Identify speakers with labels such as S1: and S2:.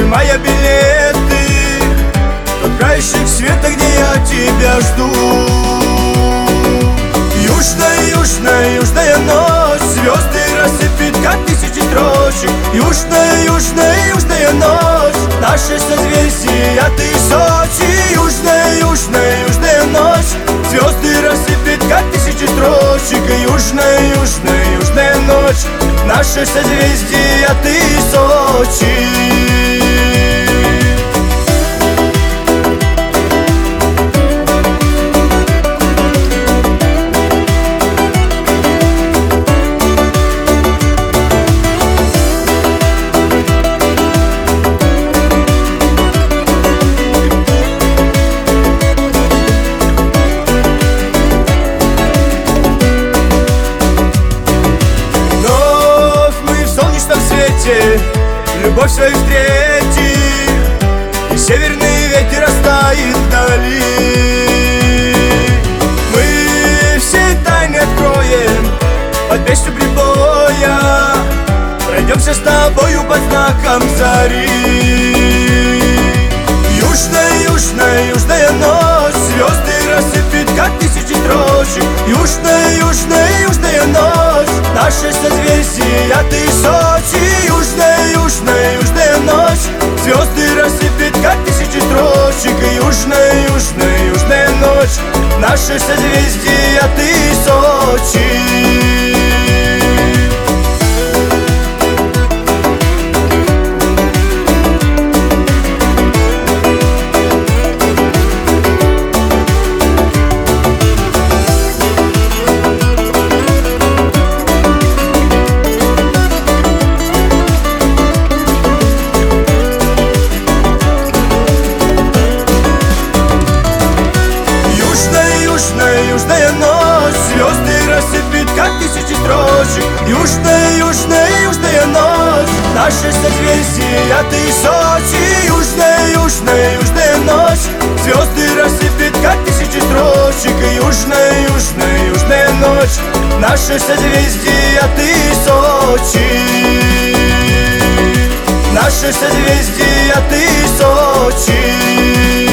S1: снимая билеты в краешек света, где я тебя жду. Южная, южная, южная ночь, звезды рассыпет, как тысячи строчек. Южная, южная, южная ночь, наши созвездия, ты Сочи. Южная, южная, южная ночь, звезды рассыпет, как тысячи строчек. Южная, южная, южная ночь, наши созвездия, ты Сочи. Любовь свою встретим, и северный ветер растает вдали. Мы все тайны откроем под песню прибоя, пройдемся с тобою под знаком зари. Южная, южная, южная ночь, звезды рассыпет, как тысячи строчек. Южная, южная, южная ночь, наши созвездия, ты Сочи. Южная, южная, южная ночь, звезды рассыпет, как тысячи строчек. Южная, южная, южная ночь, наши созвездия, ты Сочи. Южная ночь, звезды рассыпет, как тысячи строчек. Южная, южная, южная ночь, наши созвездия, ты Сочи. Южная, южная, южная ночь, звезды рассыпет, как тысячи строчек. Южная, южная, южная ночь, наши созвездия, ты Сочи. Наши созвездия, ты Сочи.